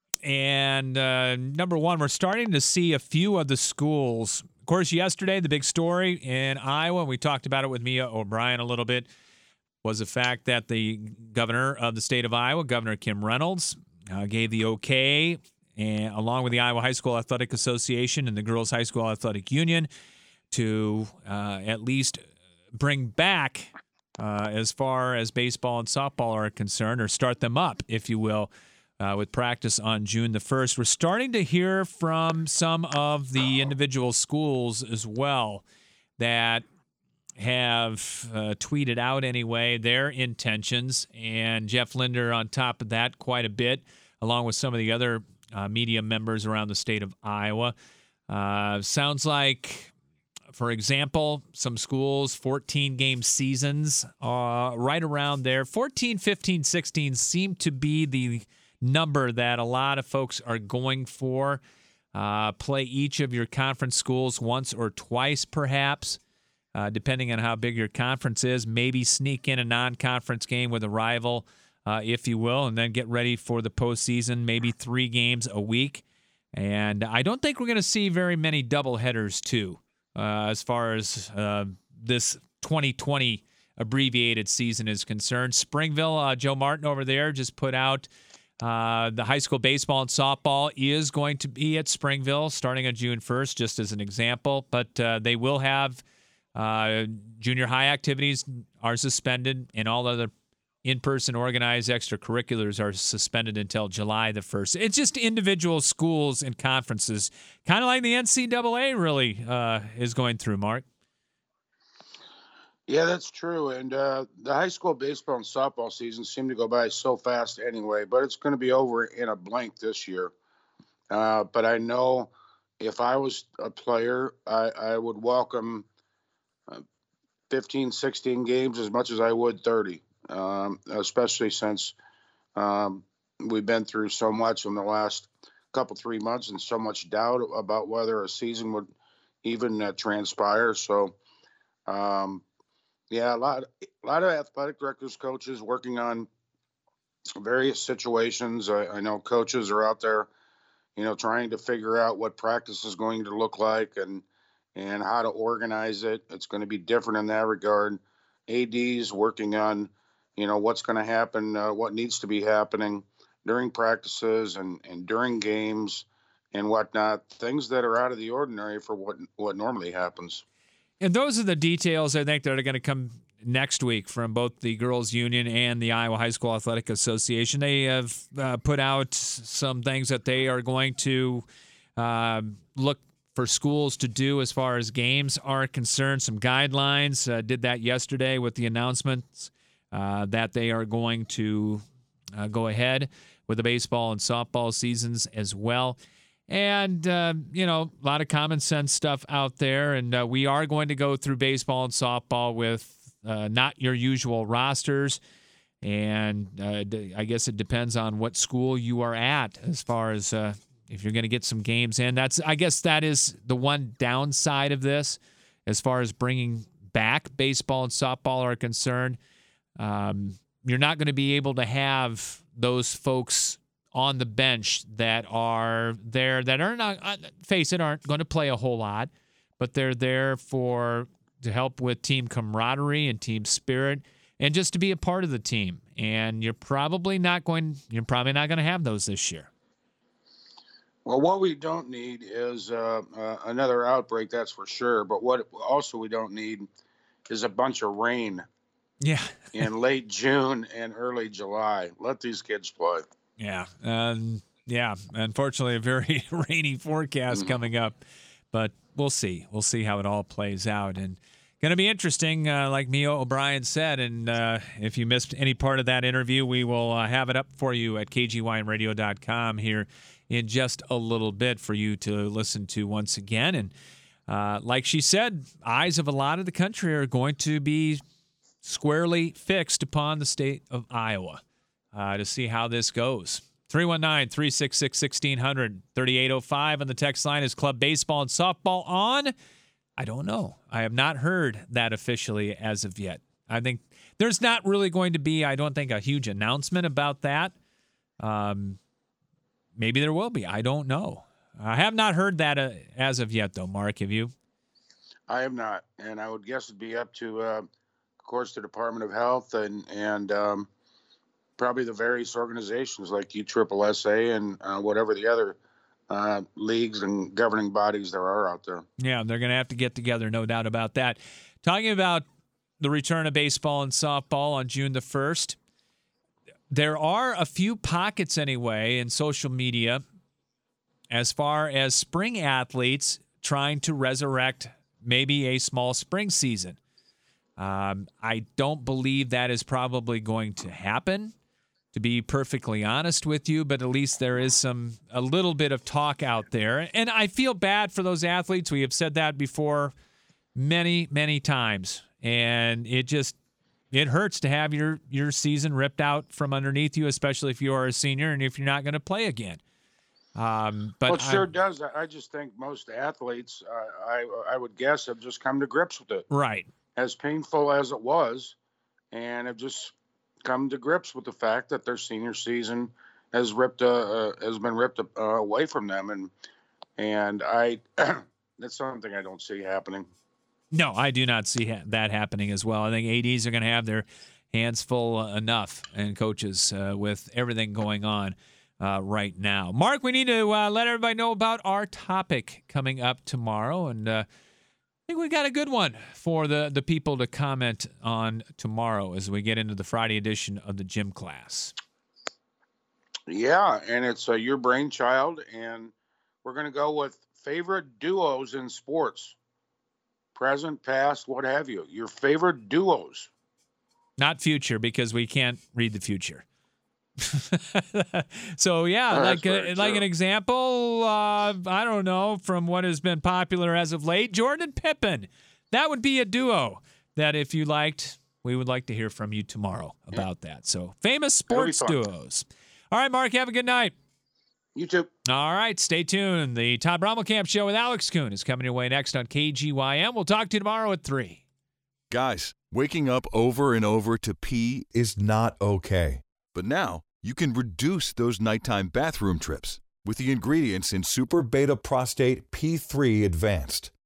And uh, number one, we're starting to see a few of the schools. Of course, yesterday, the big story in Iowa, we talked about it with Mia O'Brien a little bit, was the fact that the governor of the state of Iowa, Governor Kim Reynolds, uh, gave the okay, and along with the Iowa High School Athletic Association and the Girls High School Athletic Union, to uh, at least bring back, uh, as far as baseball and softball are concerned, or start them up, if you will, Uh, with practice on June the first. We're starting to hear from some of the individual schools as well that have uh, tweeted out anyway their intentions, and Jeff Linder on top of that quite a bit, along with some of the other uh, media members around the state of Iowa. Uh, sounds like, for example, some schools, fourteen-game seasons, uh, right around there. fourteen, fifteen, sixteen seem to be the number that a lot of folks are going for. Uh, play each of your conference schools once or twice, perhaps, uh, depending on how big your conference is. Maybe sneak in a non-conference game with a rival, uh, if you will, and then get ready for the postseason, maybe three games a week. And I don't think we're going to see very many doubleheaders, too, uh, as far as uh, this twenty twenty abbreviated season is concerned. Springville, uh, Joe Martin over there just put out Uh, the high school baseball and softball is going to be at Springville starting on June first, just as an example. But uh, they will have uh, junior high activities are suspended, and all other in-person organized extracurriculars are suspended until July the first. It's just individual schools and conferences, kind of like the N C double A really uh, is going through, Mark. Yeah, that's true. And uh, the high school baseball and softball season seem to go by so fast anyway, but it's going to be over in a blink this year. Uh, but I know if I was a player, I, I would welcome uh, fifteen, sixteen games as much as I would thirty, um, especially since um, we've been through so much in the last couple, three months and so much doubt about whether a season would even uh, transpire. So, um, yeah, a lot, a lot of athletic directors, coaches working on various situations. I, I know coaches are out there, you know, trying to figure out what practice is going to look like and and how to organize it. It's going to be different in that regard. A Ds working on, you know, what's going to happen, uh, what needs to be happening during practices and, and during games and whatnot, things that are out of the ordinary for what what normally happens. And those are the details, I think, that are going to come next week from both the Girls Union and the Iowa High School Athletic Association. They have uh, put out some things that they are going to uh, look for schools to do as far as games are concerned, some guidelines. Uh, did that yesterday with the announcements uh, that they are going to uh, go ahead with the baseball and softball seasons as well. And, uh, you know, a lot of common sense stuff out there. And uh, we are going to go through baseball and softball with uh, not your usual rosters. And uh, I guess it depends on what school you are at as far as uh, if you're going to get some games in. That's, I guess that is the one downside of this as far as bringing back baseball and softball are concerned. Um, you're not going to be able to have those folks on the bench that are there that are not, face it, aren't going to play a whole lot, but they're there for to help with team camaraderie and team spirit and just to be a part of the team. And you're probably not going, you're probably not going to have those this year. Well, what we don't need is uh, uh, another outbreak, that's for sure. But what also we don't need is a bunch of rain. Yeah. in late June and early July. Let these kids play. Yeah. Um, yeah. Unfortunately, a very rainy forecast mm-hmm. coming up, but we'll see. We'll see how it all plays out. And going to be interesting, uh, like Mio O'Brien said. And uh, if you missed any part of that interview, we will uh, have it up for you at K G Y N radio dot com here in just a little bit for you to listen to once again. And uh, like she said, eyes of a lot of the country are going to be squarely fixed upon the state of Iowa uh, to see how this goes. three one nine, three six six, one six zero zero, thirty-eight oh five on the text line. Is club baseball and softball on? I don't know. I have not heard that officially as of yet. I think there's not really going to be, I don't think, a huge announcement about that. Um, maybe there will be. I don't know. I have not heard that uh, as of yet, though. Mark, have you? I have not. And I would guess it'd be up to, uh, of course, the Department of Health and, and um, probably the various organizations like U S S A and uh, whatever the other uh, leagues and governing bodies there are out there. Yeah, they're going to have to get together, no doubt about that. Talking about the return of baseball and softball on June the first, there are a few pockets anyway in social media as far as spring athletes trying to resurrect maybe a small spring season. Um, I don't believe that is probably going to happen, to be perfectly honest with you, but at least there is some a little bit of talk out there. And I feel bad for those athletes. We have said that before many, many times. And it just it hurts to have your, your season ripped out from underneath you, especially if you are a senior and if you're not going to play again. Um, but well, it sure I'm, does. I just think most athletes, uh, I I would guess, have just come to grips with it. Right. As painful as it was, and have just come to grips with the fact that their senior season has ripped uh, uh, has been ripped uh, away from them, and and I that's something I don't see happening. No, I do not see ha- that happening as well. I think A Ds are going to have their hands full uh, enough, and coaches uh, with everything going on uh, right now. Mark, we need to uh, let everybody know about our topic coming up tomorrow, and uh, I think we got a good one for the, the people to comment on tomorrow as we get into the Friday edition of the gym class. Yeah, and it's uh, your brainchild, and we're going to go with favorite duos in sports. Present, past, what have you. Your favorite duos. Not future, because we can't read the future. So yeah, Oh, like that's a, very like true. an example, uh, I don't know, from what has been popular as of late, Jordan and Pippen. That would be a duo that if you liked, we would like to hear from you tomorrow about that. So famous That'll be sports fun. duos. All right, Mark, have a good night. You too. All right, stay tuned. The Todd Brommelkamp Show with Alex Kuhn is coming your way next on K G Y M. We'll talk to you tomorrow at three. Guys, waking up over and over to pee is not okay. But now, you can reduce those nighttime bathroom trips with the ingredients in Super Beta Prostate P three Advanced.